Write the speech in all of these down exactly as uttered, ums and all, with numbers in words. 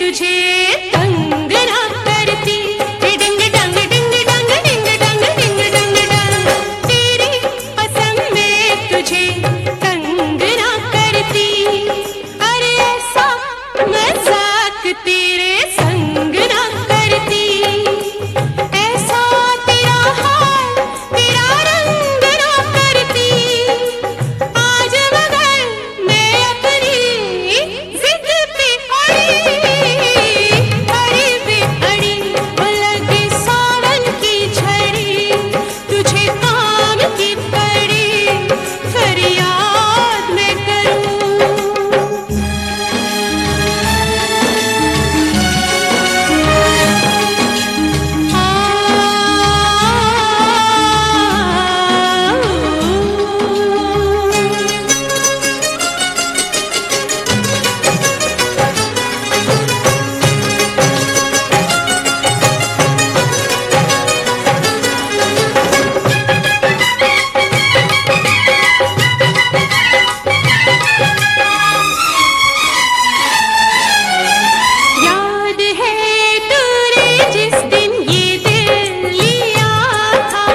तुझे तंग ना करती। डिंग डंग डिंग डंग डिंग डंग डिंग डंग डंग, तेरी कसम मैं तुझे तंग ना करती। अरे ऐसा मजाक तेरे संग ना करती। ऐसा तेरा हाल तेरा रंग ना करती। आज मगर मैं अपनी जिद पे अड़ी, अड़ी पे अड़ी, वो लगी सावन की झड़ी, तुझे काम की पड़ी फरियाद मैं करूं। याद है तूने जिस दिन ये दिल लिया था,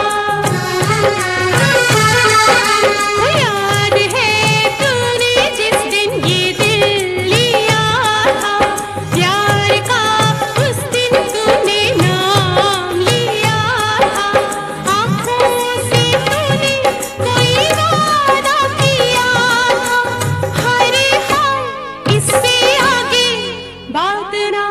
याद है तूने जिस दिन ये दिल लिया था। प्यार का उस दिन तूने नाम लिया था। आँखों से तूने कोई वादा किया था। हरे हाय इससे आगे बात ना